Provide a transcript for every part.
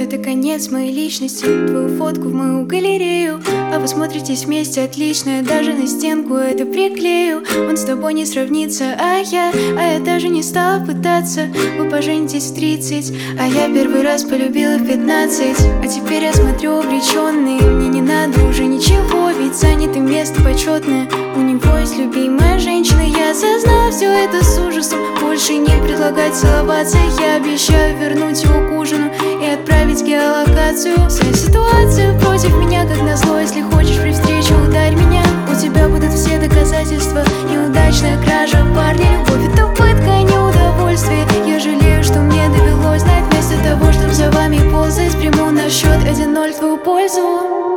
Это конец моей личности, твою фотку в мою галерею. А вы смотритесь вместе отлично, даже на стенку это приклею. Он с тобой не сравнится, а я даже не стала пытаться. Вы поженитесь в 30, а я первый раз полюбила в 15. А теперь я смотрю увлеченный, мне не надо уже ничего, ведь занято место почетное. У него есть любимая женщина, я осознала все это с ужасом. Больше не предлагать целоваться, я обещаю вернуть его к ужину и отправить геолокацию. Вся ситуация против меня, как назло. Если хочешь при встрече, ударь меня. У тебя будут все доказательства. Неудачная кража парня, любовь — это пытка, а не удовольствие. Я жалею, что мне довелось знать. Вместо того, чтобы за вами ползать, приму на счет 1-0 в твою пользу.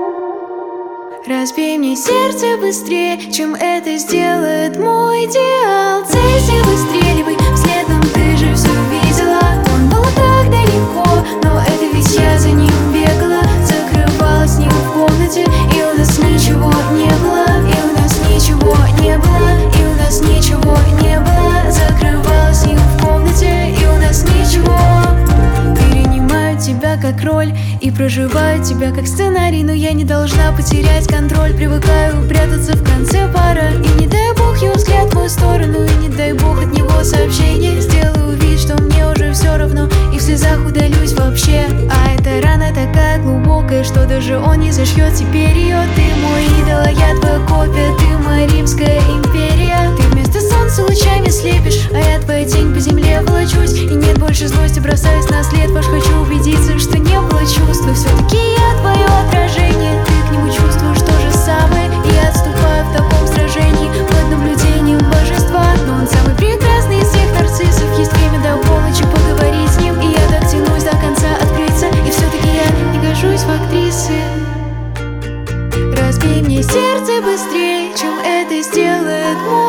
Разбей мне сердце быстрее, чем это сделает мой идеал. Целься быстрее, вы следом, ты же все видела. Он был так далеко, но это ведь я за ним бегала. Закрывалась с ним в комнате, и у нас ничего не было. И у нас ничего не было. И у нас ничего не было. Закрывалась с ним в комнате, и у нас ничего. Перенимаю тебя как роль и проживаю тебя как сценарий, но я не должна потерять контроль. Привыкаю прятаться в конце пара, и не дай бог его взгляд в мою сторону, и не дай бог от него сообщение. Сделаю вид, что мне уже все равно, и в слезах удалюсь вообще. А эта рана такая глубокая, что даже он не зашьет теперь ее. Ты мой идол, а я твоя копия, ты моя римская империя. Ты вместо солнца лучами слепишь, а я твоя тень по земле волочусь. И нет больше злости, бросаюсь на след ваш. Хочу убедиться, что не было чувства. Все-таки я твое отражение, ты к нему чувствуешь то же самое. И я отступаю в таком сражении под наблюдением божества. Но он самый прекрасный из всех нарциссов. Есть время до полночи поговорить с ним, и я так тянусь до конца открыться. И все-таки я не гожусь в актрисы. Разбей мне сердце быстрее, чем это сделает мой